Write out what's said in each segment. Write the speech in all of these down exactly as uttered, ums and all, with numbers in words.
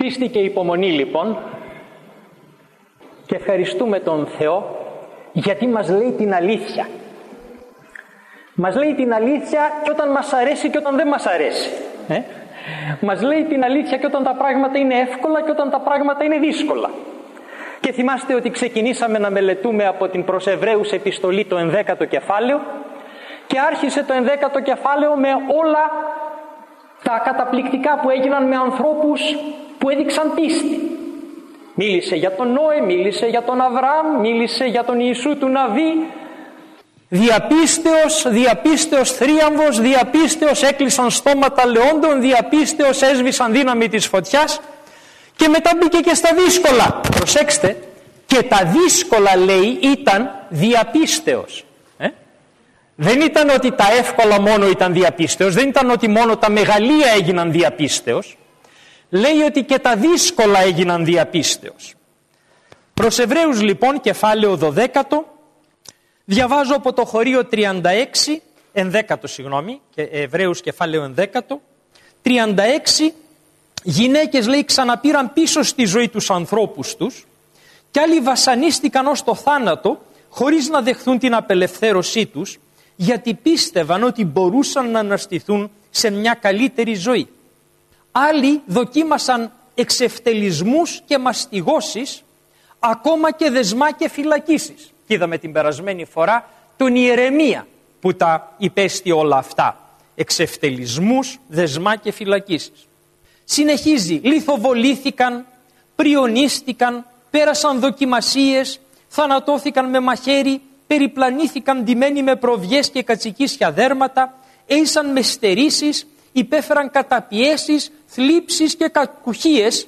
Πίστη και υπομονή λοιπόν, και ευχαριστούμε τον Θεό γιατί μας λέει την αλήθεια. Μας λέει την αλήθεια και όταν μας αρέσει και όταν δεν μας αρέσει. Ε? Μας λέει την αλήθεια και όταν τα πράγματα είναι εύκολα και όταν τα πράγματα είναι δύσκολα. Και θυμάστε ότι ξεκινήσαμε να μελετούμε από την προς Εβραίους επιστολή το ενδέκατο κεφάλαιο και άρχισε το ενδέκατο κεφάλαιο με όλα τα καταπληκτικά που έγιναν με ανθρώπους που έδειξαν πίστη. Μίλησε για τον Νόε, μίλησε για τον Αβραάμ, μίλησε για τον Ιησού του Ναβί. Διαπίστεως, διαπίστεως θρίαμβος, διαπίστεως έκλεισαν στόματα λεόντων, διαπίστεως έσβησαν δύναμη της φωτιάς και μετά μπήκε και στα δύσκολα. Προσέξτε, και τα δύσκολα λέει ήταν διαπίστεως. Ε? Δεν ήταν ότι τα εύκολα μόνο ήταν διαπίστεως, δεν ήταν ότι μόνο τα μεγαλεία έγιναν διαπίστεως. Λέει ότι και τα δύσκολα έγιναν διαπίστεως. Προς Εβραίους λοιπόν, κεφάλαιο δωδέκατο, διαβάζω από το χωρίο τριάντα έξι, ενδέκατο συγγνώμη, και Εβραίους κεφάλαιο ενδέκατο, τριάντα έξι, γυναίκες λέει ξαναπήραν πίσω στη ζωή τους ανθρώπους τους και άλλοι βασανίστηκαν ως το θάνατο χωρίς να δεχθούν την απελευθέρωσή τους, γιατί πίστευαν ότι μπορούσαν να αναστηθούν σε μια καλύτερη ζωή. Άλλοι δοκίμασαν εξευτελισμούς και μαστιγώσεις, ακόμα και δεσμά και φυλακίσεις. Και είδαμε την περασμένη φορά τον Ιερεμία που τα υπέστη όλα αυτά. Εξευτελισμούς, δεσμά και φυλακίσεις. Συνεχίζει, λιθοβολήθηκαν, πριονίστηκαν, πέρασαν δοκιμασίες, θανατώθηκαν με μαχαίρι, περιπλανήθηκαν ντυμένοι με προβιές και κατσικίσια δέρματα, έισαν με στερήσεις, υπέφεραν καταπιέσεις, θλίψεις και κακουχίες.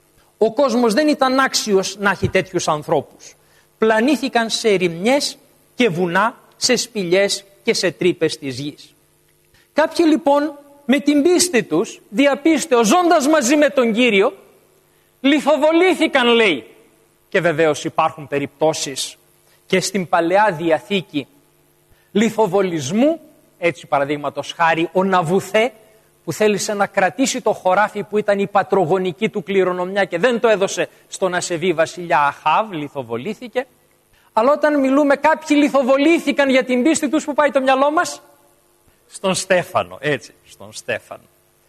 Ο κόσμος δεν ήταν άξιος να έχει τέτοιους ανθρώπους. Πλανήθηκαν σε ερημιές και βουνά, σε σπηλιές και σε τρύπες της γης. Κάποιοι λοιπόν με την πίστη τους, διαπίστεως ζώντας μαζί με τον Κύριο, λιθοβολήθηκαν λέει. Και βεβαίως υπάρχουν περιπτώσεις και στην Παλαιά Διαθήκη λιθοβολισμού, έτσι παραδείγματος χάρη ο Ναβουθέ που θέλησε να κρατήσει το χωράφι που ήταν η πατρογονική του κληρονομιά και δεν το έδωσε στον ασεβή βασιλιά Αχάβ, λιθοβολήθηκε. Αλλά όταν μιλούμε κάποιοι λιθοβολήθηκαν για την πίστη τους, που πάει το μυαλό μας? Στον Στέφανο, έτσι, στον Στέφανο.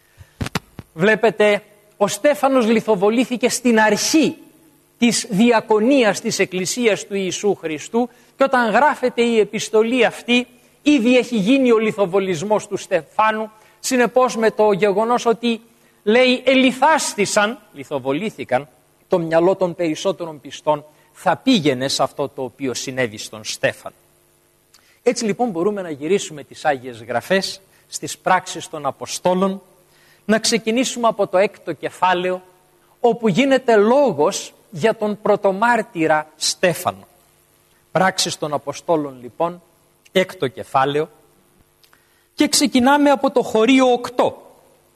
Βλέπετε, ο Στέφανος λιθοβολήθηκε στην αρχή της διακονίας της Εκκλησίας του Ιησού Χριστού και όταν γράφεται η επιστολή αυτή ήδη έχει γίνει ο λιθοβολισμός του Στεφάνου. Συνεπώς με το γεγονός ότι λέει ελιθάστησαν, λιθοβολήθηκαν, το μυαλό των περισσότερων πιστών θα πήγαινε σε αυτό το οποίο συνέβη στον Στέφανο. Έτσι λοιπόν μπορούμε να γυρίσουμε τις Άγιες Γραφές στις πράξεις των Αποστόλων, να ξεκινήσουμε από το έκτο κεφάλαιο όπου γίνεται λόγος για τον πρωτομάρτυρα Στέφανο. Πράξεις των Αποστόλων λοιπόν, έκτο κεφάλαιο, και ξεκινάμε από το χωρίο οκτώ.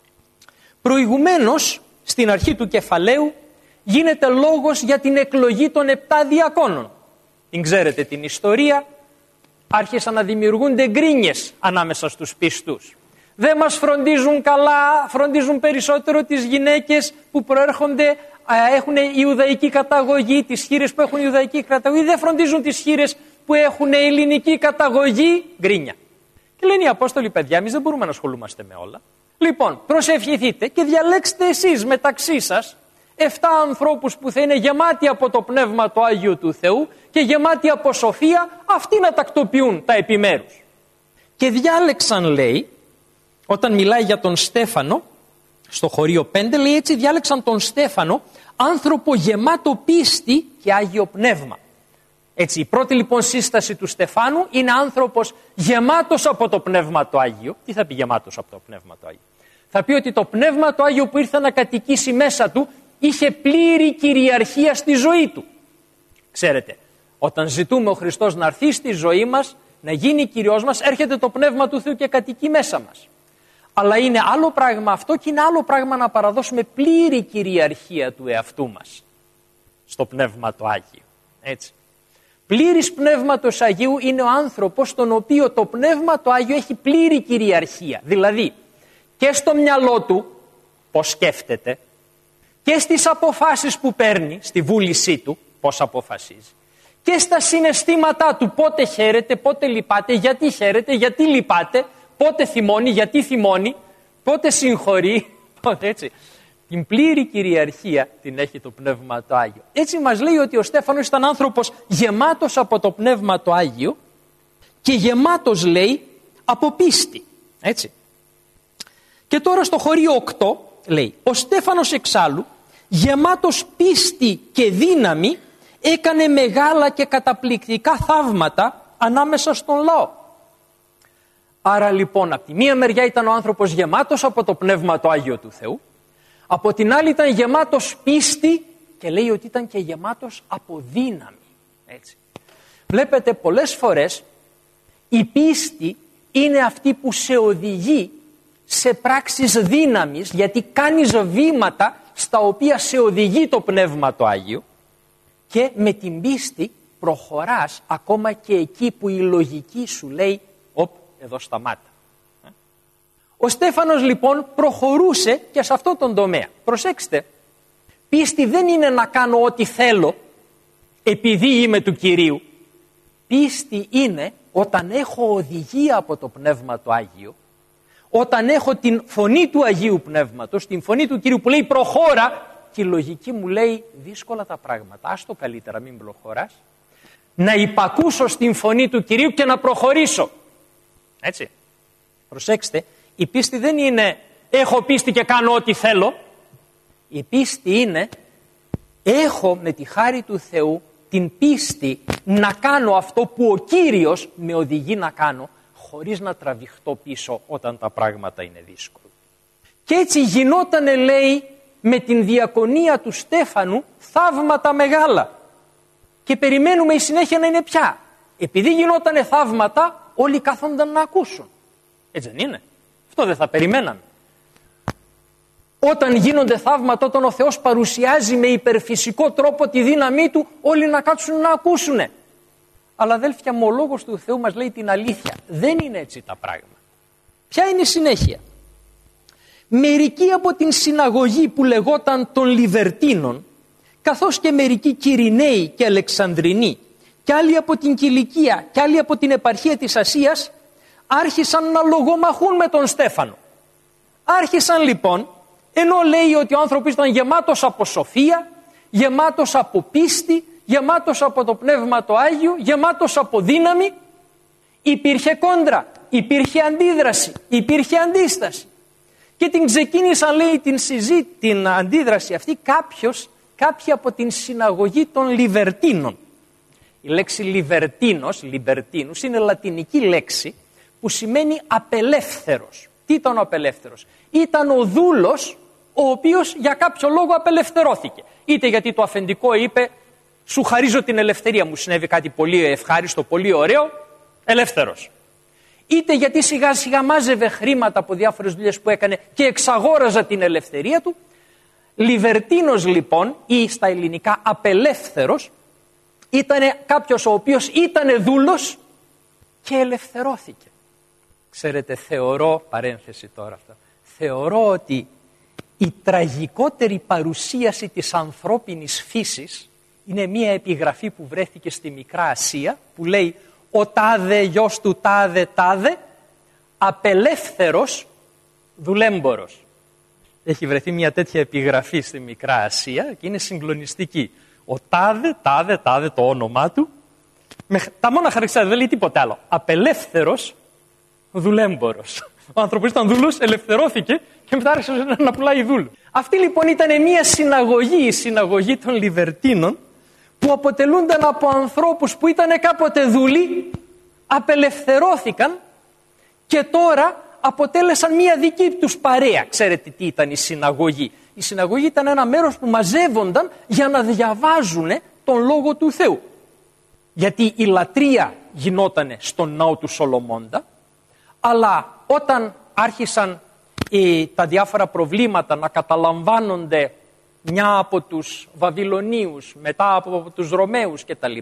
Προηγουμένως, στην αρχή του κεφαλαίου, γίνεται λόγος για την εκλογή των επτά διακόνων. Την ξέρετε την ιστορία, άρχισαν να δημιουργούνται γκρίνιες ανάμεσα στους πιστούς. Δεν μας φροντίζουν καλά, φροντίζουν περισσότερο τις γυναίκες που προέρχονται, έχουν ιουδαϊκή καταγωγή, τις χήρες που έχουν ιουδαϊκή καταγωγή, δεν φροντίζουν τις χήρες που έχουν ελληνική καταγωγή, γκρίνια. Και λένε οι Απόστολοι, παιδιά, εμείς δεν μπορούμε να ασχολούμαστε με όλα. Λοιπόν, προσευχηθείτε και διαλέξτε εσείς μεταξύ σας εφτά ανθρώπους που θα είναι γεμάτοι από το Πνεύμα το Άγιο του Θεού και γεμάτοι από σοφία, αυτοί να τακτοποιούν τα επιμέρους. Και διάλεξαν, λέει, όταν μιλάει για τον Στέφανο, στο χωρίο πέντε, λέει έτσι, διάλεξαν τον Στέφανο, άνθρωπο γεμάτο πίστη και Άγιο Πνεύμα. Έτσι, η πρώτη λοιπόν σύσταση του Στεφάνου είναι άνθρωπος γεμάτος από το Πνεύμα το Άγιο. Τι θα πει γεμάτος από το Πνεύμα το Άγιο? Θα πει ότι το Πνεύμα το Άγιο που ήρθε να κατοικήσει μέσα του είχε πλήρη κυριαρχία στη ζωή του. Ξέρετε, όταν ζητούμε ο Χριστός να έρθει στη ζωή μας, να γίνει Κυριός μας, έρχεται το Πνεύμα του Θεού και κατοικεί μέσα μας. Αλλά είναι άλλο πράγμα αυτό και είναι άλλο πράγμα να παραδώσουμε πλήρη κυριαρχία του εαυτού μας στο Πνεύμα το Άγιο. Έτσι. Πλήρης Πνεύματος Αγίου είναι ο άνθρωπος στον οποίο το Πνεύμα το Άγιο έχει πλήρη κυριαρχία. Δηλαδή και στο μυαλό του πώς σκέφτεται και στις αποφάσεις που παίρνει, στη βούλησή του, πώς αποφασίζει, και στα συναισθήματά του, πότε χαίρεται, πότε λυπάται, γιατί χαίρεται, γιατί λυπάται, πότε θυμώνει, γιατί θυμώνει, πότε συγχωρεί, πότε έτσι. Την πλήρη κυριαρχία την έχει το Πνεύμα το Άγιο. Έτσι μας λέει ότι ο Στέφανος ήταν άνθρωπος γεμάτος από το Πνεύμα το Άγιο και γεμάτος, λέει, από πίστη. Έτσι. Και τώρα στο χωρίο οκτώ λέει, ο Στέφανος εξάλλου, γεμάτος πίστη και δύναμη, έκανε μεγάλα και καταπληκτικά θαύματα ανάμεσα στον λαό. Άρα λοιπόν, από τη μία μεριά ήταν ο άνθρωπος γεμάτος από το Πνεύμα το Άγιο του Θεού, από την άλλη ήταν γεμάτος πίστη και λέει ότι ήταν και γεμάτος από δύναμη. Έτσι. Βλέπετε, πολλές φορές η πίστη είναι αυτή που σε οδηγεί σε πράξεις δύναμης, γιατί κάνεις βήματα στα οποία σε οδηγεί το Πνεύμα το Άγιο και με την πίστη προχωράς ακόμα και εκεί που η λογική σου λέει «Οπ, εδώ σταμάτα». Ο Στέφανος λοιπόν προχωρούσε και σε αυτό τον τομέα. Προσέξτε, πίστη δεν είναι να κάνω ό,τι θέλω επειδή είμαι του Κυρίου. Πίστη είναι όταν έχω οδηγία από το Πνεύμα το Άγιο, όταν έχω την φωνή του Αγίου Πνεύματος, την φωνή του Κυρίου που λέει προχώρα και η λογική μου λέει δύσκολα τα πράγματα, άστο καλύτερα, μην προχωράς. Να υπακούσω στην φωνή του Κυρίου και να προχωρήσω. Έτσι. Προσέξτε, η πίστη δεν είναι έχω πίστη και κάνω ό,τι θέλω. Η πίστη είναι έχω με τη χάρη του Θεού την πίστη να κάνω αυτό που ο Κύριος με οδηγεί να κάνω, χωρίς να τραβηχτώ πίσω όταν τα πράγματα είναι δύσκολα. Και έτσι γινότανε, λέει, με την διακονία του Στέφανου θαύματα μεγάλα. Και περιμένουμε η συνέχεια να είναι πια. Επειδή γινότανε θαύματα, όλοι κάθονταν να ακούσουν. Έτσι δεν είναι? Αυτό δεν θα περιμέναμε? Όταν γίνονται θαύματα, όταν ο Θεός παρουσιάζει με υπερφυσικό τρόπο τη δύναμή Του, όλοι να κάτσουν να ακούσουνε. Αλλά αδέλφια μου, ο Λόγος του Θεού μας λέει την αλήθεια. Δεν είναι έτσι τα πράγματα. Ποια είναι η συνέχεια? Μερικοί από την συναγωγή που λεγόταν των Λιβερτίνων, καθώς και μερικοί Κυριναίοι και Αλεξανδρινοί, και άλλοι από την Κιλικία και άλλοι από την επαρχία της Ασίας, άρχισαν να λογομαχούν με τον Στέφανο. Άρχισαν λοιπόν, ενώ λέει ότι ο άνθρωπος ήταν γεμάτος από σοφία, γεμάτος από πίστη, γεμάτος από το Πνεύμα το Άγιο, γεμάτος από δύναμη, υπήρχε κόντρα, υπήρχε αντίδραση, υπήρχε αντίσταση. Και την ξεκίνησαν, λέει, την συζήτηση, την αντίδραση αυτή κάποιος, κάποιοι από την συναγωγή των Λιβερτίνων. Η λέξη Λιβερτίνος, Λιμπερτίνους, είναι λατινική λέξη που σημαίνει απελεύθερος. Τι ήταν ο απελεύθερος? Ήταν ο δούλος ο οποίος για κάποιο λόγο απελευθερώθηκε. Είτε γιατί το αφεντικό είπε σου χαρίζω την ελευθερία, μου συνέβη κάτι πολύ ευχάριστο, πολύ ωραίο, ελεύθερος. Είτε γιατί σιγά σιγά μάζευε χρήματα από διάφορες δουλειές που έκανε και εξαγόραζα την ελευθερία του. Λιβερτίνος λοιπόν, ή στα ελληνικά απελεύθερος, ήταν κάποιος ο οποίος ήταν δούλος και ελευθερώθηκε. Ξέρετε, θεωρώ, παρένθεση τώρα αυτό, θεωρώ ότι η τραγικότερη παρουσίαση της ανθρώπινης φύσης είναι μία επιγραφή που βρέθηκε στη Μικρά Ασία που λέει ο τάδε γιος του τάδε τάδε απελεύθερος δουλέμπορος. Έχει βρεθεί μια τέτοια επιγραφή στη Μικρά Ασία και είναι συγκλονιστική. Ο τάδε, τάδε, τάδε το όνομά του, με, τα μόνα χαρακτηριστικά δεν λέει τίποτα άλλο. Απελεύθερος δουλέμπορος. Ο άνθρωπος ήταν δούλος, ελευθερώθηκε και μετά άρχισε να πουλάει δούλου. Αυτή λοιπόν ήταν μια συναγωγή, η συναγωγή των Λιβερτίνων, που αποτελούνταν από ανθρώπους που ήταν κάποτε δούλοι, απελευθερώθηκαν και τώρα αποτέλεσαν μια δική τους παρέα. Ξέρετε τι ήταν η συναγωγή? Η συναγωγή ήταν ένα μέρος που μαζεύονταν για να διαβάζουν τον Λόγο του Θεού. Γιατί η λατρεία γινόταν στον ναό του Σολομώντα, αλλά όταν άρχισαν ε, τα διάφορα προβλήματα να καταλαμβάνονται μια από τους Βαβυλωνίους, μετά από τους Ρωμαίους κτλ.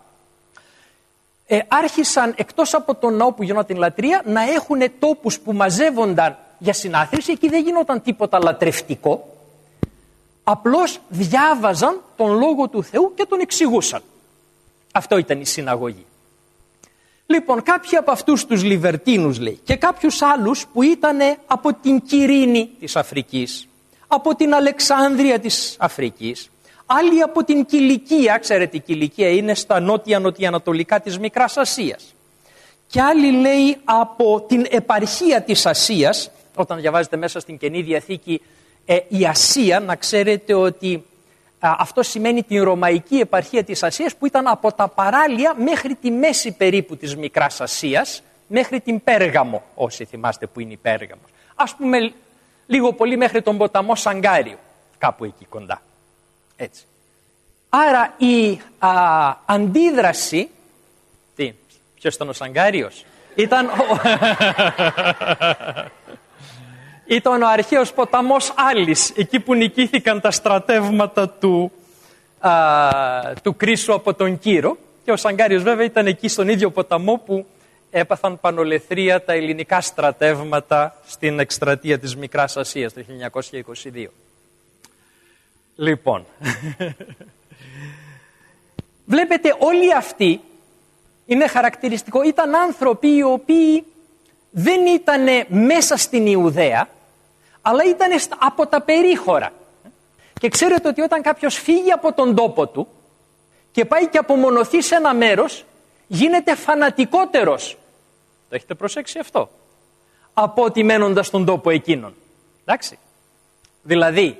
Ε, άρχισαν εκτός από τον ναό που γινόταν την λατρεία να έχουν τόπους που μαζεύονταν για συνάθρηση. Εκεί δεν γινόταν τίποτα λατρευτικό. Απλώς διάβαζαν τον Λόγο του Θεού και τον εξηγούσαν. Αυτό ήταν η συναγωγή. Λοιπόν, κάποιοι από αυτούς τους Λιβερτίνους, λέει, και κάποιους άλλους που ήταν από την Κυρίνη της Αφρικής, από την Αλεξάνδρεια της Αφρικής, άλλοι από την Κιλικία, ξέρετε η Κιλικία είναι στα νότια-νοτιοανατολικά της Μικράς Ασίας, και άλλοι, λέει, από την επαρχία της Ασίας. Όταν διαβάζετε μέσα στην Καινή Διαθήκη ε, η Ασία, να ξέρετε ότι α, αυτό σημαίνει την Ρωμαϊκή επαρχία της Ασίας, που ήταν από τα παράλια μέχρι τη μέση περίπου της Μικράς Ασίας, μέχρι την Πέργαμο, όσοι θυμάστε που είναι η Πέργαμος. Ας πούμε λίγο πολύ μέχρι τον ποταμό Σαγκάριο, κάπου εκεί κοντά. Έτσι. Άρα η α, αντίδραση... Τι, ποιος ήταν ο Σαγκάριος? Ήταν ο... Ήταν ο αρχαίος ποταμός Άλης, εκεί που νικήθηκαν τα στρατεύματα του, α, του Κρίσου από τον Κύρο, και ο Σαγκάριος βέβαια ήταν εκεί στον ίδιο ποταμό που έπαθαν πανολεθρία τα ελληνικά στρατεύματα στην εκστρατεία της Μικράς Ασίας το χίλια εννιακόσια είκοσι δύο. Λοιπόν, βλέπετε όλοι αυτοί, είναι χαρακτηριστικό, ήταν άνθρωποι οι οποίοι δεν ήταν μέσα στην Ιουδαία, αλλά ήταν από τα περίχωρα. Και ξέρετε ότι όταν κάποιος φύγει από τον τόπο του και πάει και απομονωθεί σε ένα μέρος, γίνεται φανατικότερος. Το έχετε προσέξει αυτό? Από ότι μένοντας στον τόπο εκείνον. Εντάξει. Δηλαδή,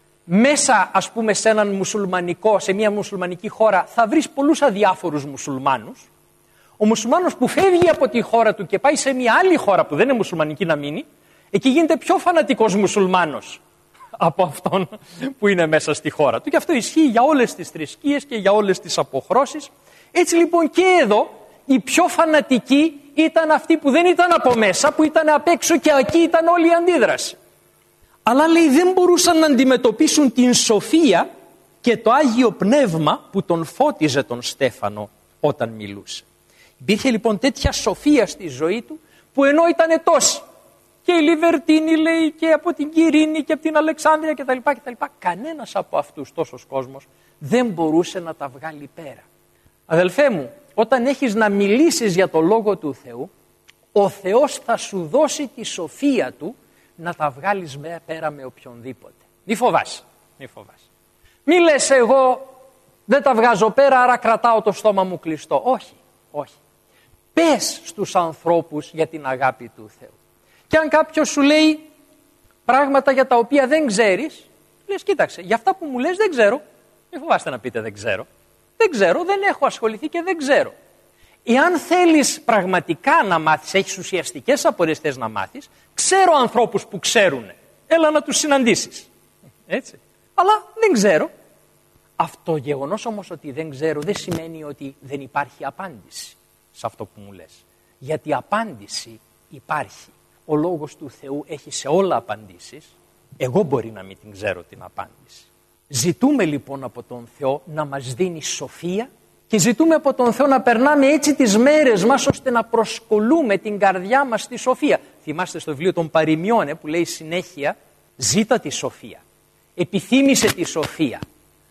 μέσα ας πούμε σε έναν μουσουλμανικό, σε μια μουσουλμανική χώρα θα βρεις πολλούς αδιάφορους μουσουλμάνους. Ο μουσουλμάνος που φεύγει από τη χώρα του και πάει σε μια άλλη χώρα που δεν είναι μουσουλμανική να μείνει, εκεί γίνεται πιο φανατικός μουσουλμάνος από αυτόν που είναι μέσα στη χώρα του. Και αυτό ισχύει για όλες τις θρησκείες και για όλες τις αποχρώσεις. Έτσι λοιπόν και εδώ οι πιο φανατικοί ήταν αυτοί που δεν ήταν από μέσα, που ήταν απ' έξω, και εκεί ήταν όλη η αντίδραση. Αλλά, λέει, δεν μπορούσαν να αντιμετωπίσουν την σοφία και το Άγιο Πνεύμα που τον φώτιζε τον Στέφανο όταν μιλούσε. Υπήρχε λοιπόν τέτοια σοφία στη ζωή του, που ενώ ήταν τόσοι, και η Λιβερτίνη, λέει, και από την Κυρίνη και από την Αλεξάνδρεια κτλ, κτλ, κανένας από αυτούς, τόσος κόσμος, δεν μπορούσε να τα βγάλει πέρα. Αδελφέ μου, όταν έχεις να μιλήσεις για το Λόγο του Θεού, ο Θεός θα σου δώσει τη σοφία του να τα βγάλεις πέρα με οποιονδήποτε. Μη φοβάσαι, μη φοβάσαι. Μη λες εγώ δεν τα βγάζω πέρα, άρα κρατάω το στόμα μου κλειστό. Όχι, όχι. Πες στους ανθρώπους για την αγάπη του Θεού. Και αν κάποιος σου λέει πράγματα για τα οποία δεν ξέρεις, λες κοίταξε, για αυτά που μου λες δεν ξέρω. Μη φοβάστε να πείτε δεν ξέρω. Δεν ξέρω, δεν έχω ασχοληθεί και δεν ξέρω. Εάν θέλεις πραγματικά να μάθεις, έχεις ουσιαστικές απορίες θες να μάθεις, ξέρω ανθρώπους που ξέρουν. Έλα να τους συναντήσεις. Έτσι. Αλλά δεν ξέρω. Αυτό γεγονός όμως ότι δεν ξέρω δεν σημαίνει ότι δεν υπάρχει απάντηση σε αυτό που μου λες. Γιατί απάντηση υπάρχει. Ο Λόγος του Θεού έχει σε όλα απαντήσεις. Εγώ μπορεί να μην την ξέρω την απάντηση. Ζητούμε λοιπόν από τον Θεό να μας δίνει σοφία και ζητούμε από τον Θεό να περνάμε έτσι τις μέρες μας ώστε να προσκολούμε την καρδιά μας στη σοφία. Θυμάστε στο βιβλίο των Παροιμιών που λέει συνέχεια ζήτα τη σοφία, επιθύμησε τη σοφία,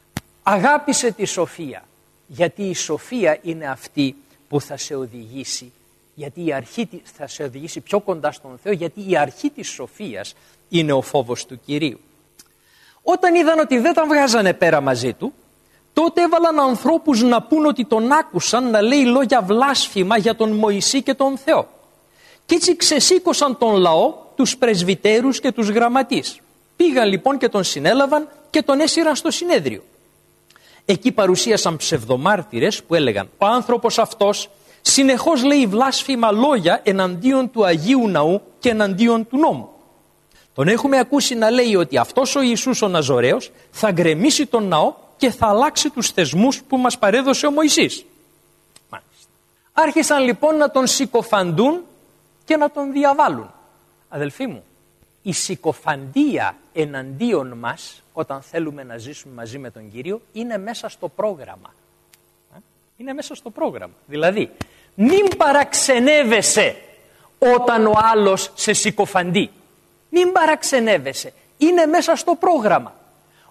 αγάπησε τη σοφία, γιατί η σοφία είναι αυτή που θα σε οδηγήσει, γιατί η αρχή θα σε οδηγήσει πιο κοντά στον Θεό, γιατί η αρχή της σοφίας είναι ο φόβος του Κυρίου. Όταν είδαν ότι δεν τα βγάζανε πέρα μαζί του, τότε έβαλαν ανθρώπους να πούν ότι τον άκουσαν να λέει λόγια βλάσφημα για τον Μωυσή και τον Θεό. Και έτσι ξεσήκωσαν τον λαό, τους πρεσβυτέρους και τους γραμματείς. Πήγαν λοιπόν και τον συνέλαβαν και τον έσυραν στο συνέδριο. Εκεί παρουσίασαν ψευδομάρτυρες που έλεγαν ο άνθρωπος αυτός συνεχώς λέει βλάσφημα λόγια εναντίον του Αγίου Ναού και εναντίον του νόμου. Τον έχουμε ακούσει να λέει ότι αυτός ο Ιησούς ο Ναζωραίος θα γκρεμίσει τον ναό και θα αλλάξει τους θεσμούς που μας παρέδωσε ο Μωυσής. Μάλιστα. Άρχισαν λοιπόν να τον συκοφαντούν και να τον διαβάλουν. Αδελφοί μου, η συκοφαντία εναντίον μας όταν θέλουμε να ζήσουμε μαζί με τον Κύριο είναι μέσα στο πρόγραμμα. Είναι μέσα στο πρόγραμμα. Δηλαδή, μην παραξενεύεσαι όταν ο άλλος σε συκοφαντεί. Μην παραξενεύεσαι. Είναι μέσα στο πρόγραμμα.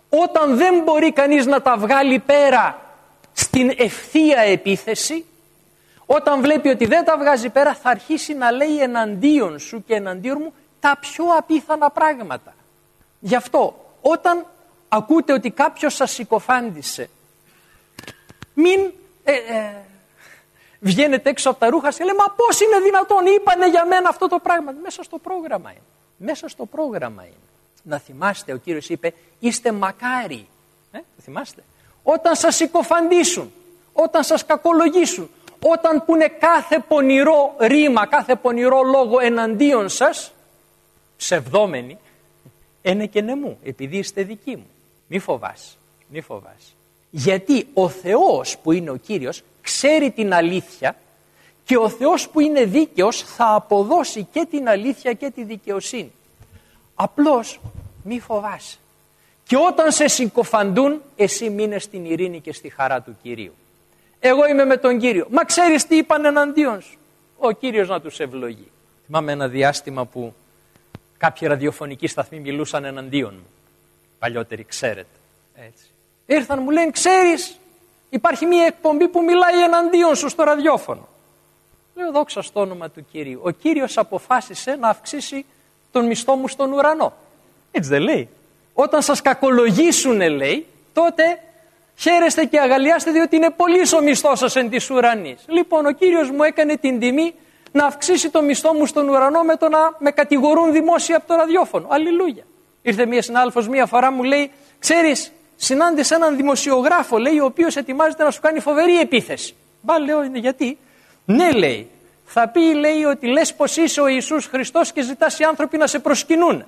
Όταν δεν μπορεί κανείς να τα βγάλει πέρα στην ευθεία επίθεση, όταν βλέπει ότι δεν τα βγάζει πέρα, θα αρχίσει να λέει εναντίον σου και εναντίον μου τα πιο απίθανα πράγματα. Γι' αυτό όταν ακούτε ότι κάποιος σας συκοφάντησε, μην ε, ε, βγαίνετε έξω από τα ρούχα και λέτε, μα πώς είναι δυνατόν, είπανε για μένα αυτό το πράγμα. Μέσα στο πρόγραμμα είναι. Μέσα στο πρόγραμμα είναι. Να θυμάστε, ο Κύριος είπε, είστε μακάρι. Ε, το θυμάστε. Όταν σας συκοφαντήσουν, όταν σας κακολογήσουν, όταν πούνε κάθε πονηρό ρήμα, κάθε πονηρό λόγο εναντίον σας, ψευδόμενοι, είναι και νεμού, επειδή είστε δικοί μου. Μη φοβάσαι, μη φοβάσαι. Γιατί ο Θεός που είναι ο Κύριος ξέρει την αλήθεια και ο Θεός που είναι δίκαιος θα αποδώσει και την αλήθεια και τη δικαιοσύνη. Απλώς μη φοβάσαι. Και όταν σε συκοφαντούν, εσύ μείνε στην ειρήνη και στη χαρά του Κυρίου. Εγώ είμαι με τον Κύριο. Μα ξέρεις τι είπαν εναντίον σου. Ο Κύριος να τους ευλογεί. Θυμάμαι ένα διάστημα που κάποιοι ραδιοφωνικοί σταθμοί μιλούσαν εναντίον μου. Παλιότεροι, ξέρετε. Έτσι. Ήρθαν, μου λένε, ξέρεις, υπάρχει μια εκπομπή που μιλάει εναντίον σου στο ραδιόφωνο. Λέω, δόξα στο όνομα του Κυρίου. Ο Κύριος αποφάσισε να αυξήσει τον μισθό μου στον ουρανό. Έτσι δεν λέει. Όταν σας κακολογήσουνε, λέει, τότε χαίρεστε και αγαλιάστε, διότι είναι πολύς ο μισθός σας εν της ουρανής. Λοιπόν, ο Κύριος μου έκανε την τιμή να αυξήσει το μισθό μου στον ουρανό με το να με κατηγορούν δημόσια από το ραδιόφωνο. Αλληλούια. Ήρθε μία συνάδελφος μία φορά, μου λέει, ξέρεις, συνάντησε έναν δημοσιογράφο, λέει, ο οποίος ετοιμάζεται να σου κάνει φοβερή επίθεση. Μπα, λέω, είναι γιατί. Ναι, λέει, θα πει, λέει, ότι λες πως είσαι ο Ιησούς Χριστός και ζητάς οι άνθρωποι να σε προσκυνούν.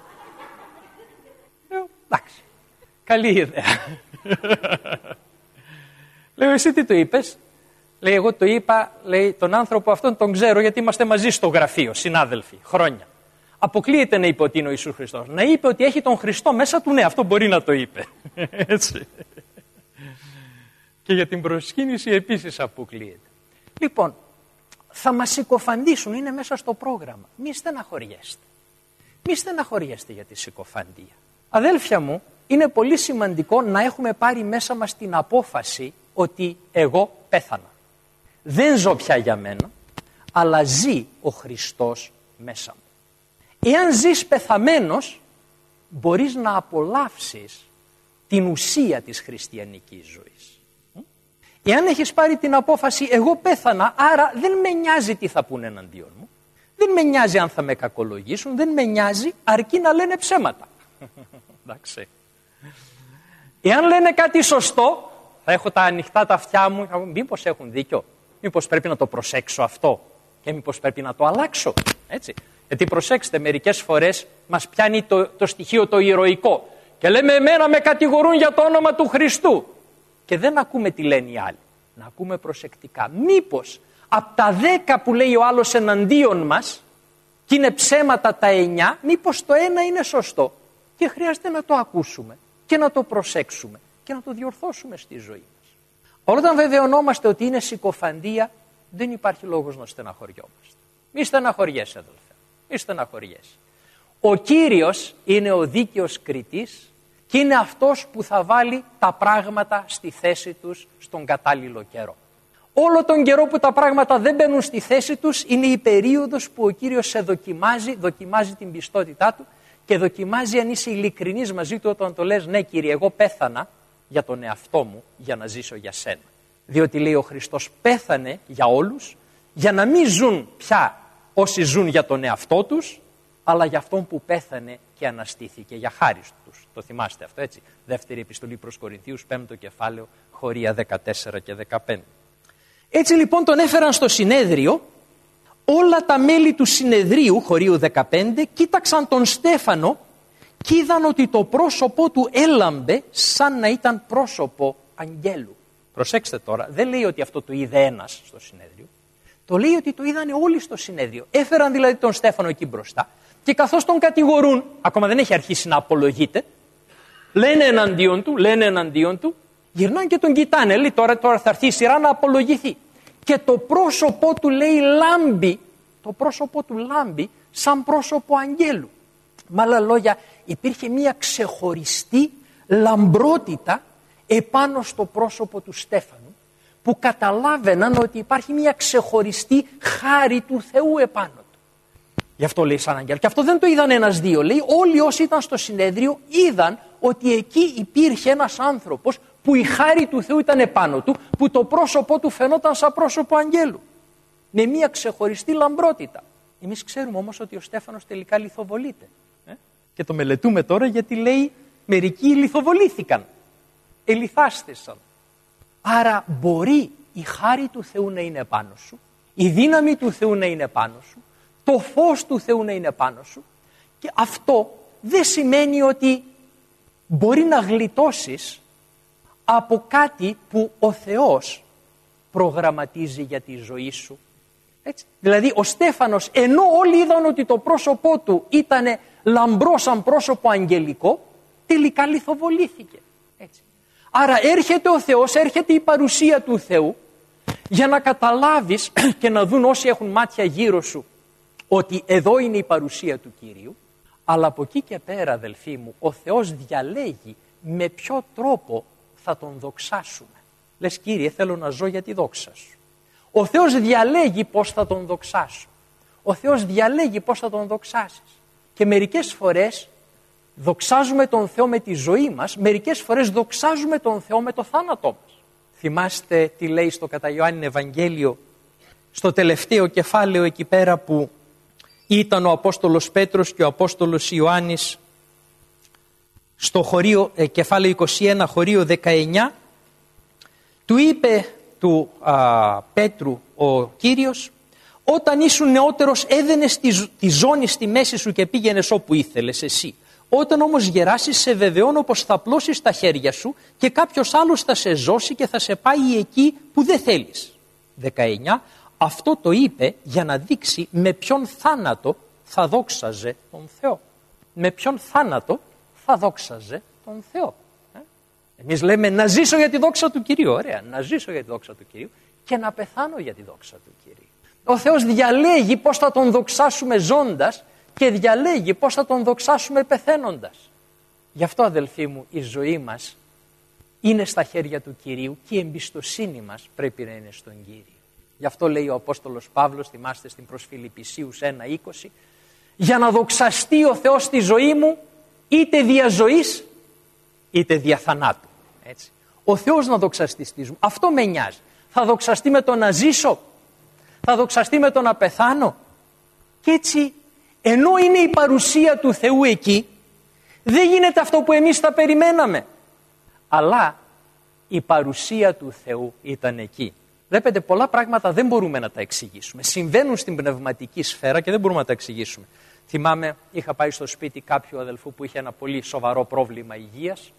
Λέω, εντάξει, καλή ιδέα. Λέω, εσύ τι το είπες? Λέει, εγώ το είπα, λέει, τον άνθρωπο αυτόν τον ξέρω γιατί είμαστε μαζί στο γραφείο, συνάδελφοι, χρόνια. Αποκλείεται να είπε ότι είναι ο Ιησούς Χριστός. Να είπε ότι έχει τον Χριστό μέσα του, ναι, αυτό μπορεί να το είπε. Έτσι. Και για την προσκύνηση επίσης αποκλείεται. Λοιπόν, θα μας συκοφαντήσουν, είναι μέσα στο πρόγραμμα. Μη στεναχωριέστε. Μη στεναχωριέστε για τη συκοφαντία. Αδέλφια μου, είναι πολύ σημαντικό να έχουμε πάρει μέσα μας την απόφαση ότι εγώ πέθανα. Δεν ζω πια για μένα, αλλά ζει ο Χριστός μέσα μου. Εάν ζεις πεθαμένος, μπορείς να απολαύσεις την ουσία της χριστιανικής ζωής. Εάν έχεις πάρει την απόφαση, εγώ πέθανα, άρα δεν με νοιάζει τι θα πούνε εναντίον μου, δεν με νοιάζει αν θα με κακολογήσουν, δεν με νοιάζει, αρκεί να λένε ψέματα. Εντάξει. Εάν λένε κάτι σωστό, θα έχω τα ανοιχτά τα αυτιά μου, μήπως έχουν δίκιο, μήπως πρέπει να το προσέξω αυτό και μήπως πρέπει να το αλλάξω, έτσι. Γιατί προσέξτε, μερικές φορές μας πιάνει το, το στοιχείο το ηρωικό και λέμε, εμένα με κατηγορούν για το όνομα του Χριστού και δεν ακούμε τι λένε οι άλλοι. Να ακούμε προσεκτικά. Μήπως από τα δέκα που λέει ο άλλος εναντίον μας και είναι ψέματα τα εννιά, μήπως το ένα είναι σωστό και χρειάζεται να το ακούσουμε και να το προσέξουμε και να το διορθώσουμε στη ζωή μας. Όταν βεβαιωνόμαστε ότι είναι συκοφαντία, δεν υπάρχει λόγος να στεναχωριόμαστε. Μη στεναχωριέσαι, αδελφέ. Μη στεναχωριέσαι. Ο Κύριος είναι ο δίκαιος κριτής και είναι αυτός που θα βάλει τα πράγματα στη θέση τους στον κατάλληλο καιρό. Όλο τον καιρό που τα πράγματα δεν μπαίνουν στη θέση τους είναι η περίοδος που ο Κύριος σε δοκιμάζει, δοκιμάζει την πιστότητά του και δοκιμάζει αν είσαι ειλικρινής μαζί του όταν το λες, ναι Κύριε, εγώ πέθανα για τον εαυτό μου για να ζήσω για σένα. Διότι λέει ο Χριστός πέθανε για όλους για να μην ζουν πια όσοι ζουν για τον εαυτό τους, αλλά για αυτόν που πέθανε και αναστήθηκε για χάρη τους. Το θυμάστε αυτό, έτσι. Δεύτερη επιστολή προς Κορινθίους, πέμπτο κεφάλαιο, χωρία δεκατέσσερα και δεκαπέντε. Έτσι λοιπόν τον έφεραν στο συνέδριο, όλα τα μέλη του συνεδρίου, χωρίου δεκαπέντε, κοίταξαν τον Στέφανο και είδαν ότι το πρόσωπό του έλαμπε σαν να ήταν πρόσωπο αγγέλου. Προσέξτε τώρα, δεν λέει ότι αυτό το είδε ένας στο συνέδριο. Το λέει ότι το είδανε όλοι στο συνέδριο. Έφεραν δηλαδή τον Στέφανο εκεί μπροστά και καθώς τον κατηγορούν, ακόμα δεν έχει αρχίσει να απολογείται, λένε εναντίον του, λένε εναντίον του, γυρνάνε και τον κοιτάνε. Λέει τώρα, τώρα θα έρθει η σειρά να απολογηθεί. Και το πρόσωπό του λέει λάμπει, το πρόσωπό του λάμπει σαν πρόσωπο αγγέλου. Με άλλα λόγια, υπήρχε μια ξεχωριστή λαμπρότητα επάνω στο πρόσωπο του Στέφανου, που καταλάβαιναν ότι υπάρχει μια ξεχωριστή χάρη του Θεού επάνω του. Γι' αυτό λέει σαν άγγελο. Και αυτό δεν το είδαν ένας δύο. Λέει όλοι όσοι ήταν στο συνέδριο είδαν ότι εκεί υπήρχε ένας άνθρωπος που η χάρη του Θεού ήταν επάνω του, που το πρόσωπό του φαινόταν σαν πρόσωπο αγγέλου. Με μια ξεχωριστή λαμπρότητα. Εμείς ξέρουμε όμως ότι ο Στέφανος τελικά λιθοβολείται. Ε? Και το μελετούμε τώρα γιατί λέει μερικοί λιθοβολήθηκαν. Ελιθάστησαν. Άρα μπορεί η χάρη του Θεού να είναι πάνω σου, η δύναμη του Θεού να είναι πάνω σου, το φως του Θεού να είναι πάνω σου, και αυτό δεν σημαίνει ότι μπορεί να γλιτώσεις από κάτι που ο Θεός προγραμματίζει για τη ζωή σου. Έτσι. Δηλαδή ο Στέφανος, ενώ όλοι είδαν ότι το πρόσωπό του ήταν λαμπρό σαν πρόσωπο αγγελικό, τελικά λιθοβολήθηκε. Έτσι. Άρα έρχεται ο Θεός, έρχεται η παρουσία του Θεού για να καταλάβεις και να δουν όσοι έχουν μάτια γύρω σου ότι εδώ είναι η παρουσία του Κυρίου, αλλά από εκεί και πέρα, αδελφοί μου, ο Θεός διαλέγει με ποιο τρόπο θα τον δοξάσουμε. Λες, Κύριε, θέλω να ζω για τη δόξα σου. Ο Θεός διαλέγει πώς θα τον δοξάσω. Ο Θεός διαλέγει πώς θα τον δοξάσεις. Και μερικές φορές δοξάζουμε τον Θεό με τη ζωή μας, μερικές φορές δοξάζουμε τον Θεό με το θάνατό μας. Θυμάστε τι λέει στο κατά Ιωάννην Ευαγγέλιο, στο τελευταίο κεφάλαιο εκεί πέρα που ήταν ο Απόστολος Πέτρος και ο Απόστολος Ιωάννης, στο χωρίο, ε, κεφάλαιο είκοσι ένα, χωρίο δεκαεννιά, του είπε του α, Πέτρου ο Κύριος, όταν ήσουν νεότερος έδαινες τη, τη ζώνη στη μέση σου και πήγαινες όπου ήθελες εσύ. Όταν όμως γεράσεις σε βεβαιώνω πως θα πλώσεις τα χέρια σου και κάποιος άλλος θα σε ζώσει και θα σε πάει εκεί που δεν θέλεις. δεκαεννιά. Αυτό το είπε για να δείξει με ποιον θάνατο θα δόξαζε τον Θεό. Με ποιον θάνατο θα δόξαζε τον Θεό. Ε? Εμείς λέμε να ζήσω για τη δόξα του Κυρίου. Ωραία, να ζήσω για τη δόξα του Κυρίου και να πεθάνω για τη δόξα του Κυρίου. Ο Θεός διαλέγει πώς θα τον δοξάσουμε ζώντας και διαλέγει πώς θα τον δοξάσουμε πεθαίνοντας. Γι' αυτό, αδελφοί μου, η ζωή μας είναι στα χέρια του Κυρίου και η εμπιστοσύνη μας πρέπει να είναι στον Κύριο. Γι' αυτό λέει ο Απόστολος Παύλος, θυμάστε στην προς Φιλιππισίους ένα είκοσι, για να δοξαστεί ο Θεός στη ζωή μου είτε δια ζωής είτε δια θανάτου. Έτσι. Ο Θεός να δοξαστεί στη ζωή μου. Αυτό με νοιάζει. Θα δοξαστεί με το να ζήσω, θα δοξαστεί με το να πεθάνω. Και έτσι, ενώ είναι η παρουσία του Θεού εκεί, δεν γίνεται αυτό που εμείς τα περιμέναμε. Αλλά η παρουσία του Θεού ήταν εκεί. Βλέπετε, πολλά πράγματα δεν μπορούμε να τα εξηγήσουμε. Συμβαίνουν στην πνευματική σφαίρα και δεν μπορούμε να τα εξηγήσουμε. Θυμάμαι, είχα πάει στο σπίτι κάποιου αδελφού που είχε ένα πολύ σοβαρό πρόβλημα υγείας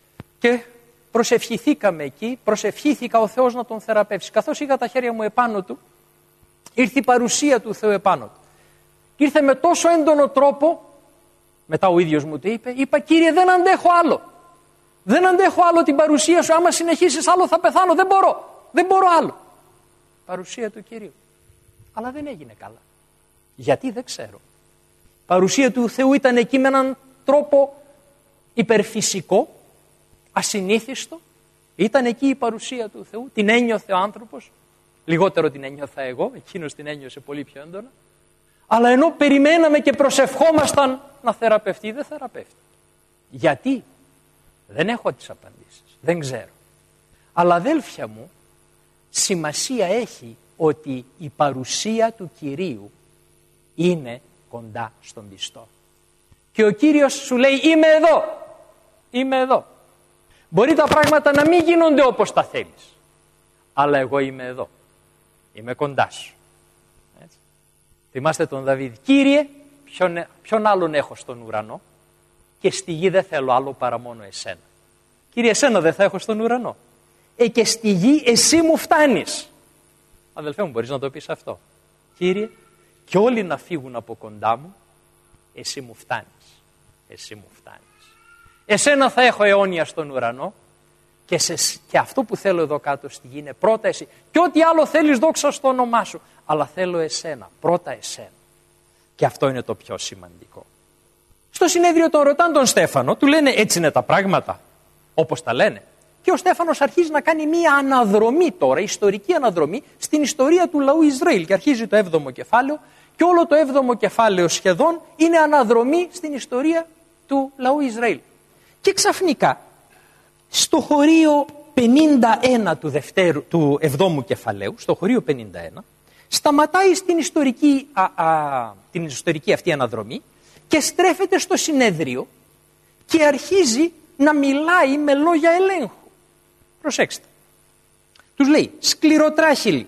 και προσευχηθήκαμε εκεί, προσευχήθηκα ο Θεός να τον θεραπεύσει. Καθώς είχα τα χέρια μου επάνω του, ήρθε η παρουσία του Θεού επάνω του. Ήρθε με τόσο έντονο τρόπο, μετά ο ίδιος μου το είπε, είπα, Κύριε, δεν αντέχω άλλο. Δεν αντέχω άλλο την παρουσία σου, άμα συνεχίσεις άλλο θα πεθάνω, δεν μπορώ. Δεν μπορώ άλλο. Παρουσία του Κυρίου. Αλλά δεν έγινε καλά. Γιατί δεν ξέρω. Παρουσία του Θεού ήταν εκεί με έναν τρόπο υπερφυσικό, ασυνήθιστο. Ήταν εκεί η παρουσία του Θεού. Την ένιωθε ο άνθρωπος. Λιγότερο την ένιωθα εγώ. Εκείνος την ένιωσε πολύ πιο έντονα. Αλλά ενώ περιμέναμε και προσευχόμασταν να θεραπευτεί, δεν θεραπεύτηκε. Γιατί? Δεν έχω τις απαντήσεις. Δεν ξέρω. Αλλά αδέλφια μου, σημασία έχει ότι η παρουσία του Κυρίου είναι κοντά στον πιστό. Και ο Κύριος σου λέει, είμαι εδώ, είμαι εδώ. Μπορεί τα πράγματα να μην γίνονται όπως τα θέλεις, αλλά εγώ είμαι εδώ, είμαι κοντά σου. Έτσι. Θυμάστε τον Δαβίδ, Κύριε, ποιον, ποιον άλλον έχω στον ουρανό και στη γη δεν θέλω άλλο παρά μόνο εσένα. Κύριε, εσένα δεν θα έχω στον ουρανό. Ε, και στη γη εσύ μου φτάνεις. Αδελφέ μου, μπορείς να το πεις αυτό. Κύριε, και όλοι να φύγουν από κοντά μου, εσύ μου φτάνεις. Εσύ μου φτάνεις. Εσένα θα έχω αιώνια στον ουρανό και, σε, και αυτό που θέλω εδώ κάτω στη γη είναι πρώτα εσύ. Και ό,τι άλλο θέλεις δόξα στο όνομά σου. Αλλά θέλω εσένα, πρώτα εσένα. Και αυτό είναι το πιο σημαντικό. Στο συνέδριο τον ρωτάνε τον Στέφανο, του λένε έτσι είναι τα πράγματα. όπως τα λένε. Και ο Στέφανος αρχίζει να κάνει μία αναδρομή τώρα, ιστορική αναδρομή, στην ιστορία του λαού Ισραήλ. Και αρχίζει το έβδομο κεφάλαιο και όλο το έβδομο κεφάλαιο σχεδόν είναι αναδρομή στην ιστορία του λαού Ισραήλ. Και ξαφνικά, στο χωρίο πενήντα ένα του, δευτέρου, του εβδόμου κεφαλαίου, στο χωρίο πενήντα ένα, σταματάει στην ιστορική, α, α, την ιστορική αυτή αναδρομή και στρέφεται στο συνέδριο και αρχίζει να μιλάει με λόγια ελέγχου. Προσέξτε. Τους λέει, σκληροτράχυλοι,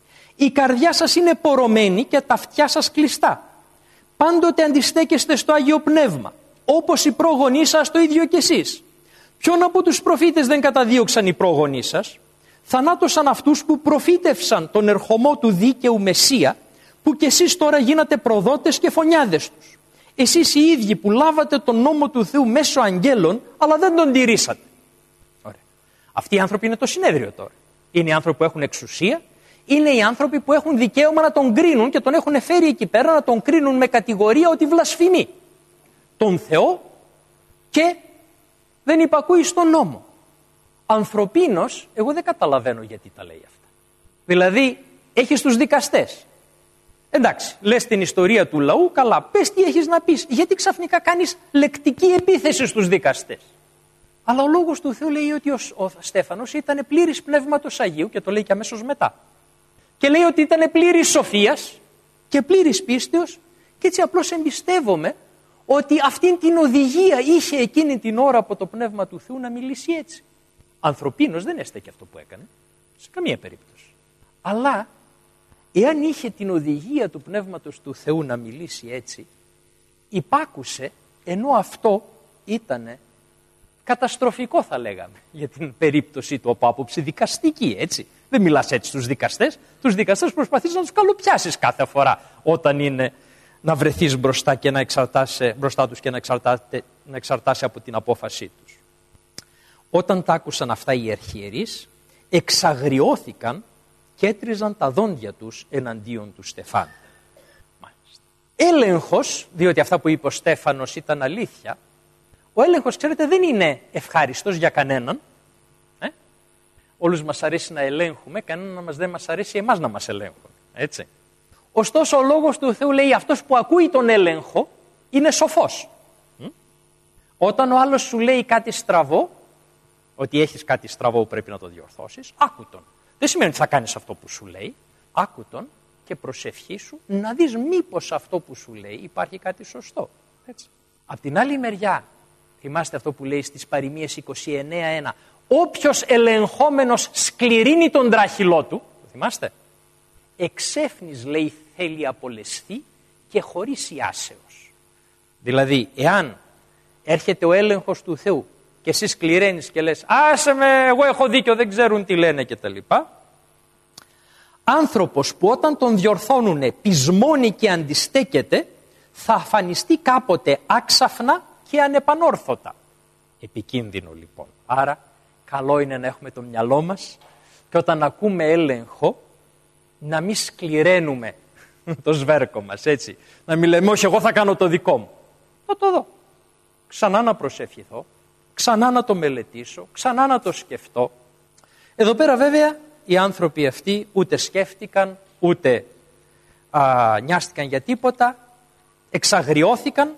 η καρδιά σας είναι πορωμένη και τα αυτιά σας κλειστά. Πάντοτε αντιστέκεστε στο Άγιο Πνεύμα, όπως οι πρόγονείς σας το ίδιο κι εσείς. Ποιον από τους προφήτες δεν καταδίωξαν οι πρόγονείς σας? Θανάτωσαν αυτούς που προφήτευσαν τον ερχομό του δίκαιου Μεσσία, που κι εσείς τώρα γίνατε προδότες και φωνιάδες τους. Εσείς οι ίδιοι που λάβατε τον νόμο του Θεού μέσω αγγέλων, αλλά δεν τον τηρήσατε. Ωραία. Αυτοί οι άνθρωποι είναι το συνέδριο τώρα. Είναι οι άνθρωποι που έχουν εξουσία, είναι οι άνθρωποι που έχουν δικαίωμα να τον κρίνουν και τον έχουν φέρει εκεί πέρα να τον κρίνουν με κατηγορία ότι βλασφημεί τον Θεό και δεν υπακούει στον νόμο. Ανθρωπίνως, εγώ δεν καταλαβαίνω γιατί τα λέει αυτά. Δηλαδή, έχεις τους δικαστές. Εντάξει, λες την ιστορία του λαού, καλά, πες τι έχεις να πεις. Γιατί ξαφνικά κάνεις λεκτική επίθεση στους δικαστές? Αλλά ο λόγος του Θεού λέει ότι ο, ο Στέφανος ήταν πλήρης πνεύματος Αγίου και το λέει και αμέσως μετά. Και λέει ότι ήταν πλήρης σοφίας και πλήρης πίστεως και έτσι απλώς εμπιστεύομαι ότι αυτήν την οδηγία είχε εκείνη την ώρα από το Πνεύμα του Θεού να μιλήσει έτσι. Ανθρωπίνως δεν έστεκε αυτό που έκανε, σε καμία περίπτωση. Αλλά εάν είχε την οδηγία του Πνεύματος του Θεού να μιλήσει έτσι, υπάκουσε, ενώ αυτό ήταν καταστροφικό θα λέγαμε για την περίπτωση του από άποψη δικαστική, έτσι. Δεν μιλάς έτσι στους δικαστές, τους δικαστές προσπαθείς να τους καλοπιάσεις κάθε φορά όταν είναι να βρεθείς μπροστά, και να εξαρτάσαι, μπροστά τους και να, να εξαρτάσαι από την απόφασή τους. Όταν τα άκουσαν αυτά οι αρχιερείς, εξαγριώθηκαν και έτριζαν τα δόντια τους εναντίον του Στεφάνου. Μάλιστα. Έλεγχος, διότι αυτά που είπε ο Στέφανος ήταν αλήθεια, ο έλεγχος, ξέρετε, δεν είναι ευχάριστος για κανέναν. Ε? Όλους μας αρέσει να ελέγχουμε, κανέναν μας δεν μας αρέσει εμάς να μας ελέγχουν. Έτσι. Ωστόσο, ο λόγος του Θεού λέει αυτός που ακούει τον έλεγχο είναι σοφός. Mm? Όταν ο άλλος σου λέει κάτι στραβό, ότι έχεις κάτι στραβό που πρέπει να το διορθώσεις, άκου τον. Δεν σημαίνει ότι θα κάνεις αυτό που σου λέει, άκου τον και προσευχήσου να δεις μήπως αυτό που σου λέει υπάρχει κάτι σωστό. Έτσι. Απ' την άλλη μεριά, θυμάστε αυτό που λέει στις Παροιμίες είκοσι εννέα ένα, όποιος ελεγχόμενος σκληρύνει τον τράχυλό του, το θυμάστε, εξέφνης λέει θέλει απολεσθεί και χωρίς ιάσεως. Δηλαδή, εάν έρχεται ο έλεγχος του Θεού και εσύ σκληραίνεις και λες άσε με, εγώ έχω δίκιο, δεν ξέρουν τι λένε κτλ. Άνθρωπος που όταν τον διορθώνουνε πεισμώνει και αντιστέκεται, θα αφανιστεί κάποτε άξαφνα και ανεπανόρθωτα. Επικίνδυνο λοιπόν. Άρα καλό είναι να έχουμε το μυαλό μας και όταν ακούμε έλεγχο να μην σκληραίνουμε το σβέρκο μας, έτσι. Να μην λέμε όχι, εγώ θα κάνω το δικό μου. Θα το δω. Ξανά να προσευχηθώ, ξανά να το μελετήσω, ξανά να το σκεφτώ. Εδώ πέρα βέβαια οι άνθρωποι αυτοί ούτε σκέφτηκαν, ούτε α, νοιάστηκαν για τίποτα, εξαγριώθηκαν.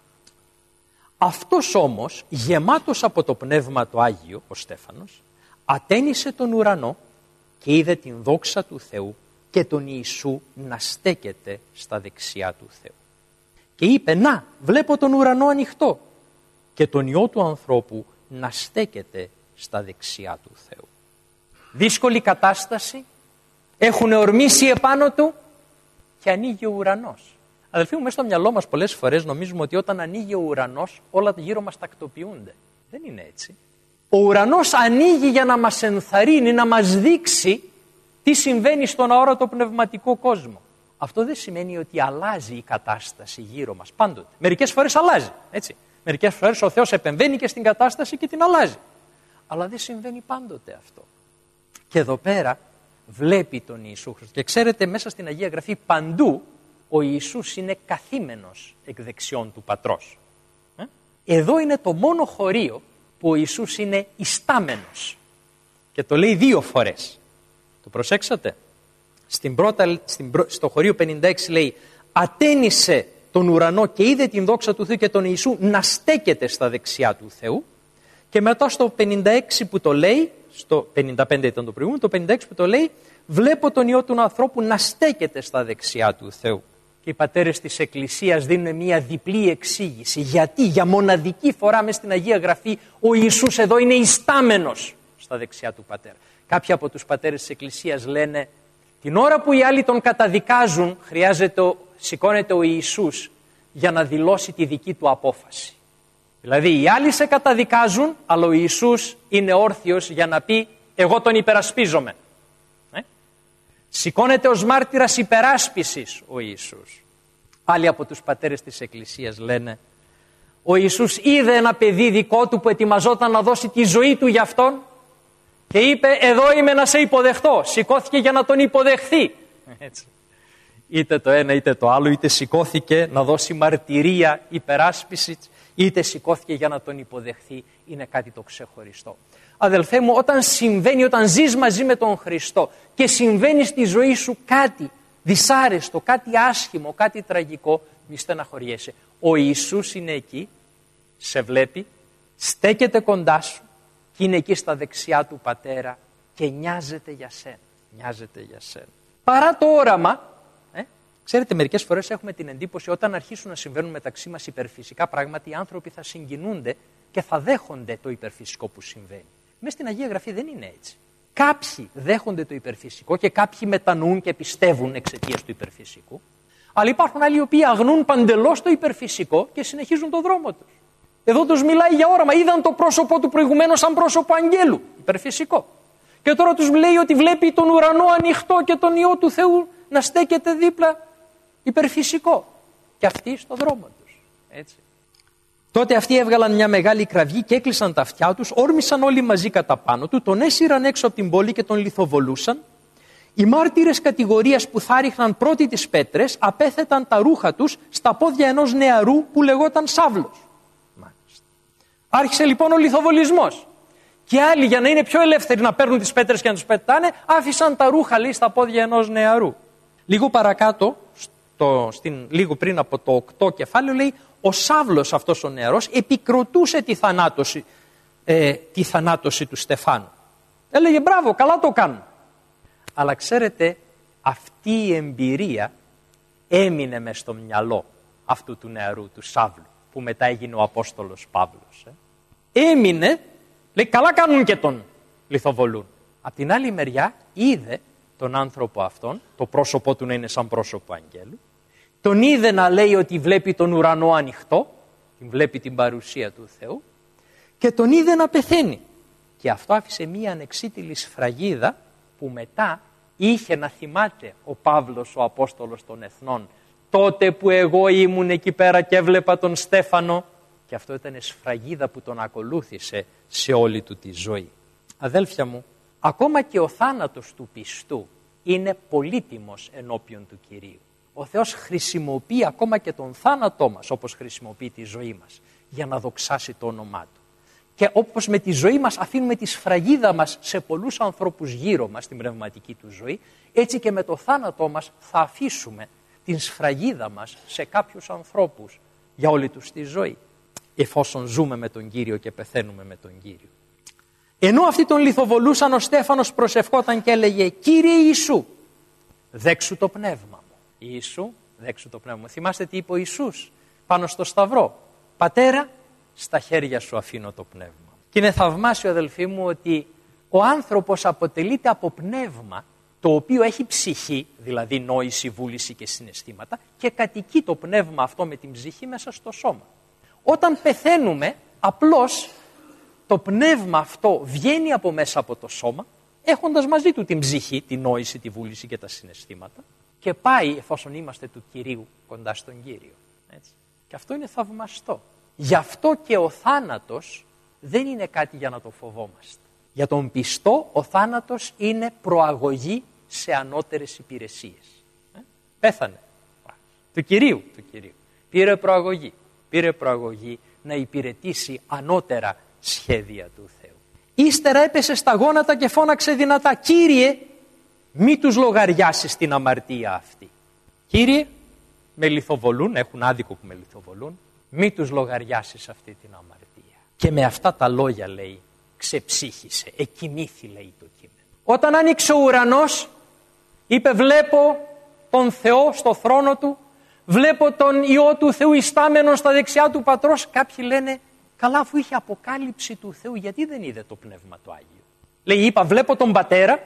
Αυτός όμως, γεμάτος από το Πνεύμα το Άγιο, ο Στέφανος, ατένισε τον ουρανό και είδε την δόξα του Θεού και τον Ιησού να στέκεται στα δεξιά του Θεού. Και είπε, να, βλέπω τον ουρανό ανοιχτό και τον Υιό του ανθρώπου να στέκεται στα δεξιά του Θεού. Δύσκολη κατάσταση, έχουν ορμήσει επάνω του και ανοίγει ο ουρανός. Αδελφοί μου, μέσα στο μυαλό μας πολλές φορές νομίζουμε ότι όταν ανοίγει ο ουρανός όλα γύρω μας τακτοποιούνται. Δεν είναι έτσι. Ο ουρανός ανοίγει για να μας ενθαρρύνει, να μας δείξει τι συμβαίνει στον αόρατο πνευματικό κόσμο. Αυτό δεν σημαίνει ότι αλλάζει η κατάσταση γύρω μας πάντοτε. Μερικές φορές αλλάζει, έτσι. Μερικές φορές ο Θεός επεμβαίνει και στην κατάσταση και την αλλάζει. Αλλά δεν συμβαίνει πάντοτε αυτό. Και εδώ πέρα βλέπει τον Ιησού Χριστό. Και ξέρετε, μέσα στην Αγία Γραφή παντού ο Ιησούς είναι καθήμενος εκ δεξιών του Πατρός. Εδώ είναι το μόνο χωρίο που ο Ιησούς είναι ιστάμενος. Και το λέει δύο φορές. Το προσέξατε. Στην πρώτα, στην, στο χωρίο πενήντα έξι λέει «Ατένισε τον ουρανό και είδε την δόξα του Θεού και τον Ιησού να στέκεται στα δεξιά του Θεού». Και μετά στο πενήντα έξι που το λέει, στο πενήντα πέντε ήταν το προηγούμενο, το πενήντα έξι που το λέει «Βλέπω τον Υιό του ανθρώπου να στέκεται στα δεξιά του Θεού». Και οι πατέρες της Εκκλησίας δίνουν μια διπλή εξήγηση. Γιατί για μοναδική φορά μες στην Αγία Γραφή ο Ιησούς εδώ είναι ιστάμενος στα δεξιά του Πατέρα. Κάποιοι από τους πατέρες της Εκκλησίας λένε την ώρα που οι άλλοι τον καταδικάζουν χρειάζεται, σηκώνεται ο Ιησούς για να δηλώσει τη δική του απόφαση. Δηλαδή οι άλλοι σε καταδικάζουν, αλλά ο Ιησούς είναι όρθιος για να πει εγώ τον υπερασπίζομαι. Ε? Σηκώνεται ως μάρτυρας υπεράσπισης ο Ιησούς. Άλλοι από τους πατέρες της Εκκλησίας λένε ο Ιησούς είδε ένα παιδί δικό του που ετοιμαζόταν να δώσει τη ζωή του για αυτόν και είπε εδώ είμαι να σε υποδεχτώ. Σηκώθηκε για να τον υποδεχθεί. Έτσι. Είτε το ένα είτε το άλλο, είτε σηκώθηκε να δώσει μαρτυρία υπεράσπισης, είτε σηκώθηκε για να τον υποδεχθεί. Είναι κάτι το ξεχωριστό. Αδελφέ μου, όταν συμβαίνει, όταν ζεις μαζί με τον Χριστό και συμβαίνει στη ζωή σου κάτι δυσάρεστο, κάτι άσχημο, κάτι τραγικό, μη στεναχωριέσαι. Ο Ιησούς είναι εκεί, σε βλέπει, στέκεται κοντά σου και είναι εκεί στα δεξιά του Πατέρα και νοιάζεται για σένα. Νοιάζεται για σένα. Παρά το όραμα, ε, ξέρετε μερικές φορές έχουμε την εντύπωση όταν αρχίσουν να συμβαίνουν μεταξύ μας υπερφυσικά πράγματα οι άνθρωποι θα συγκινούνται και θα δέχονται το υπερφυσικό που συμβαίνει. Μες στην Αγία Γραφή δεν είναι έτσι. Κάποιοι δέχονται το υπερφυσικό και κάποιοι μετανοούν και πιστεύουν εξαιτίας του υπερφυσικού. Αλλά υπάρχουν άλλοι οι οποίοι αγνούν παντελώς το υπερφυσικό και συνεχίζουν τον δρόμο τους. Εδώ τους μιλάει για όραμα. Είδαν το πρόσωπό του προηγουμένως σαν πρόσωπο αγγέλου. Υπερφυσικό. Και τώρα τους λέει ότι βλέπει τον ουρανό ανοιχτό και τον Υιό του Θεού να στέκεται δίπλα. Υπερφυσικό. Και αυτοί στον δρόμο τους. Έτσι. Τότε αυτοί έβγαλαν μια μεγάλη κραυγή και έκλεισαν τα αυτιά τους, όρμησαν όλοι μαζί κατά πάνω του, τον έσυραν έξω από την πόλη και τον λιθοβολούσαν. Οι μάρτυρες κατηγορίας που θα ρίχναν πρώτοι τις πέτρες απέθεταν τα ρούχα τους στα πόδια ενός νεαρού που λεγόταν Σαύλος. Μάλιστα. Άρχισε λοιπόν ο λιθοβολισμός. Και άλλοι για να είναι πιο ελεύθεροι να παίρνουν τις πέτρες και να τους πετάνε, άφησαν τα ρούχα λέει, στα πόδια ενός νεαρού. Λίγο παρακάτω, στο, στην, λίγο πριν από το οκτώ κεφάλαιο λέει ο Σαύλος αυτός ο νεαρός επικροτούσε τη θανάτωση, ε, τη θανάτωση του Στεφάνου. Έλεγε μπράβο, καλά το κάνουν. Αλλά ξέρετε, αυτή η εμπειρία έμεινε μες στο μυαλό αυτού του νεαρού, του Σαύλου, που μετά έγινε ο Απόστολος Παύλος. Ε. Έμεινε, λέει καλά κάνουν και τον λιθοβολούν. Απ' την άλλη μεριά είδε τον άνθρωπο αυτόν, το πρόσωπό του να είναι σαν πρόσωπο αγγέλου, τον είδε να λέει ότι βλέπει τον ουρανό ανοιχτό, βλέπει την παρουσία του Θεού και τον είδε να πεθαίνει. Και αυτό άφησε μία ανεξίτηλη σφραγίδα που μετά είχε να θυμάται ο Παύλος, ο Απόστολος των Εθνών, τότε που εγώ ήμουν εκεί πέρα και έβλεπα τον Στέφανο. Και αυτό ήταν σφραγίδα που τον ακολούθησε σε όλη του τη ζωή. Αδέλφια μου, ακόμα και ο θάνατος του πιστού είναι πολύτιμος ενώπιον του Κυρίου. Ο Θεός χρησιμοποιεί ακόμα και τον θάνατό μας, όπως χρησιμοποιεί τη ζωή μας, για να δοξάσει το όνομά Του. Και όπως με τη ζωή μας αφήνουμε τη σφραγίδα μας σε πολλούς ανθρώπους γύρω μας, στην πνευματική του ζωή, έτσι και με το θάνατό μας θα αφήσουμε την σφραγίδα μας σε κάποιους ανθρώπους για όλη τους τη ζωή, εφόσον ζούμε με τον Κύριο και πεθαίνουμε με τον Κύριο. Ενώ αυτοί τον λιθοβολούσαν, ο Στέφανος προσευχόταν και έλεγε «Κύριε Ιησού, δέξου το πνεύμα μου». Ιησού, δέξου το πνεύμα μου. Θυμάστε τι είπε ο Ιησούς πάνω στο Σταυρό. Πατέρα, στα χέρια σου αφήνω το πνεύμα. Και είναι θαυμάσιο αδελφοί μου ότι ο άνθρωπος αποτελείται από πνεύμα το οποίο έχει ψυχή, δηλαδή νόηση, βούληση και συναισθήματα και κατοικεί το πνεύμα αυτό με την ψυχή μέσα στο σώμα. Όταν πεθαίνουμε απλώς το πνεύμα αυτό βγαίνει από μέσα από το σώμα έχοντας μαζί του την ψυχή, την νόηση, τη βούληση και τα συναισθήματα και πάει εφόσον είμαστε του Κυρίου κοντά στον Κύριο. Έτσι. Και αυτό είναι θαυμαστό. Γι' αυτό και ο θάνατος δεν είναι κάτι για να το φοβόμαστε. Για τον πιστό ο θάνατος είναι προαγωγή σε ανώτερες υπηρεσίες. Ε? Πέθανε. Του Κυρίου, του Κυρίου. Πήρε προαγωγή. Πήρε προαγωγή να υπηρετήσει ανώτερα σχέδια του Θεού. Ύστερα έπεσε στα γόνατα και φώναξε δυνατά, Κύριε, μη τους λογαριάσεις την αμαρτία αυτή. Κύριε, με λιθοβολούν, έχουν άδικο που με λιθοβολούν, μη τους λογαριάσεις αυτή την αμαρτία. Και με αυτά τα λόγια, λέει, ξεψύχησε, εκοιμήθη, λέει το κείμενο. Όταν άνοιξε ο ουρανός, είπε, βλέπω τον Θεό στο θρόνο του, βλέπω τον Υιό του Θεού ιστάμενον στα δεξιά του Πατρός. Κάποιοι λένε, καλά, αφού είχε αποκάλυψη του Θεού, γιατί δεν είδε το Πνεύμα το Άγιο. Λέει, είπα, βλέπω τον Πατέρα,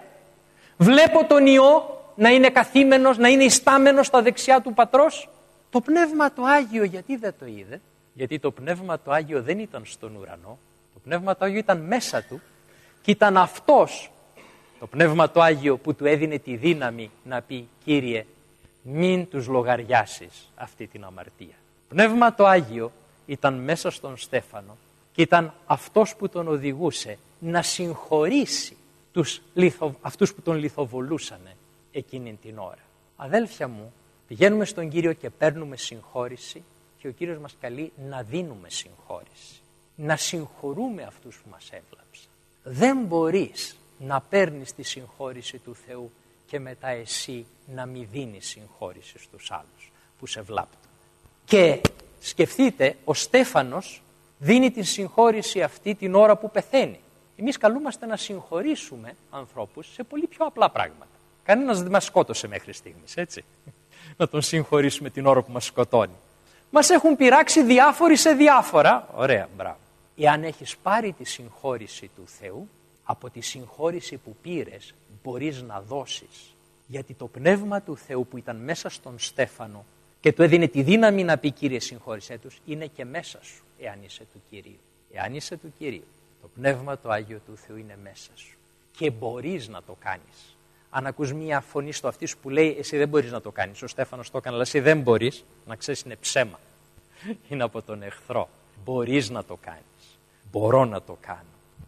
βλέπω τον Υιό να είναι καθήμενος, να είναι ιστάμενος στα δεξιά του Πατρός. Το Πνεύμα το Άγιο γιατί δεν το είδε? Γιατί το Πνεύμα το Άγιο δεν ήταν στον ουρανό, το Πνεύμα το Άγιο ήταν μέσα του και ήταν αυτός, το Πνεύμα το Άγιο, που του έδινε τη δύναμη να πει, Κύριε, μην τους λογαριάσεις αυτή την αμαρτία. Το Πνεύμα το Άγιο ήταν μέσα στον Στέφανο και ήταν αυτός που τον οδηγούσε να συγχωρήσει τους λιθο, αυτούς που τον λιθοβολούσανε εκείνη την ώρα. Αδέλφια μου, πηγαίνουμε στον Κύριο και παίρνουμε συγχώρηση και ο Κύριος μας καλεί να δίνουμε συγχώρηση. Να συγχωρούμε αυτούς που μας έβλαψαν. Δεν μπορείς να παίρνεις τη συγχώρηση του Θεού και μετά εσύ να μην δίνεις συγχώρηση στους άλλους που σε βλάπτουν. Και σκεφτείτε, ο Στέφανος δίνει την συγχώρηση αυτή την ώρα που πεθαίνει. Εμείς καλούμαστε να συγχωρήσουμε ανθρώπους σε πολύ πιο απλά πράγματα. Κανένας δεν μας σκότωσε μέχρι στιγμής, έτσι. Να τον συγχωρήσουμε την ώρα που μας σκοτώνει. Μας έχουν πειράξει διάφοροι σε διάφορα. Ωραία, μπράβο. Εάν έχεις πάρει τη συγχώρηση του Θεού, από τη συγχώρηση που πήρες μπορείς να δώσεις. Γιατί το Πνεύμα του Θεού που ήταν μέσα στον Στέφανο και του έδινε τη δύναμη να πει, Κύριε, συγχώρησέ τους, είναι και μέσα σου, εάν είσαι του Κυρίου. Εάν είσαι του Κυρίου, το Πνεύμα το Άγιο του Θεού είναι μέσα σου και μπορείς να το κάνεις. Αν ακούς μία φωνή στο αυτί σου που λέει, εσύ δεν μπορείς να το κάνεις, ο Στέφανος το έκανε, αλλά εσύ δεν μπορείς, να ξέρεις, είναι ψέμα. Είναι από τον εχθρό. Μπορείς να το κάνεις. Μπορώ να το κάνω.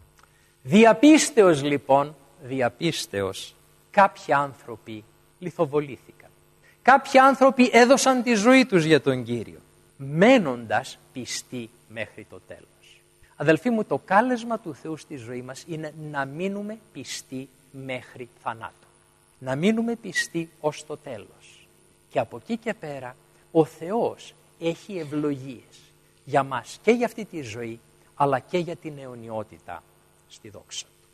Διαπίστεως λοιπόν, διαπίστεως, κάποιοι άνθρωποι λιθοβολήθηκαν. Κάποιοι άνθρωποι έδωσαν τη ζωή τους για τον Κύριο, μένοντας πιστοί μέχρι το τέλος. Αδελφοί μου, το κάλεσμα του Θεού στη ζωή μας είναι να μείνουμε πιστοί μέχρι θανάτου. Να μείνουμε πιστοί ως το τέλος. Και από εκεί και πέρα, ο Θεός έχει ευλογίες για μας και για αυτή τη ζωή, αλλά και για την αιωνιότητα στη δόξα.